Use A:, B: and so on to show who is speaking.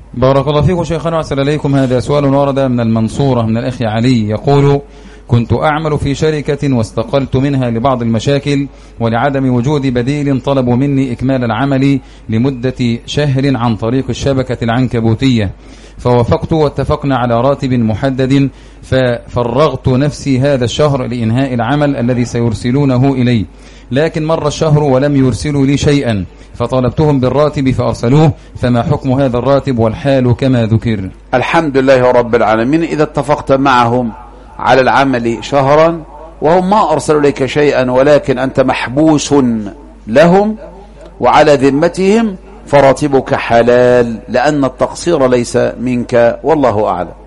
A: بارك الله فيكم شيخنا وأحسن إليكم. هذا سؤال ورد من المنصورة من الأخ علي، يقول: كنت أعمل في شركة واستقلت منها لبعض المشاكل، ولعدم وجود بديل طلبوا مني إكمال العمل لمدة شهر عن طريق الشبكة العنكبوتية، فوافقت واتفقنا على راتب محدد، ففرغت نفسي هذا الشهر لإنهاء العمل الذي سيرسلونه إلي، لكن مر الشهر ولم يرسلوا لي شيئا، فطالبتهم بالراتب فأرسلوه، فما حكم هذا الراتب والحال كما ذكر؟
B: الحمد لله رب العالمين. إذا اتفقت معهم على العمل شهرا وهم ما أرسلوا لك شيئا، ولكن أنت محبوس لهم وعلى ذمتهم، فراتبك حلال، لأن التقصير ليس منك، والله أعلم.